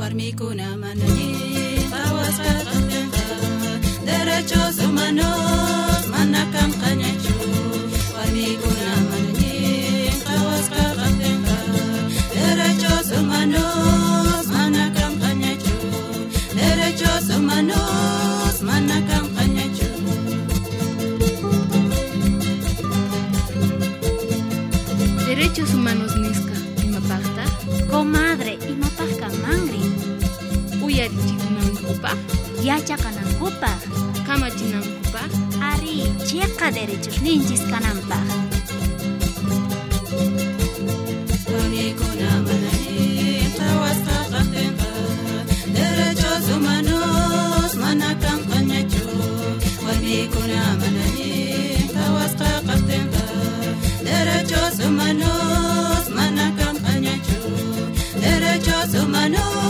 warmikuna manani qhawasqa qaqtinqa derechos humanos mana kanqañachu warmikuna manani qhawasqa qaqtinqa derechos humanos mana kanqañachu derechos humanos mana kanqañachu. Derechos humanos nisqa imapaqta? Comadre, imapaqqa mangri. Uyarichikunankupaq, Yachaqanankupaq. kamachinankupaq, Ari, chiqa derechos ninchis kananpaq. Warmikuna manani qhawasqa qaqtinqa derechos humanos mana kanqañachu warmikuna manani qhawasqa qaqtinqa derechos humanos mana kanqañachu derechos humanos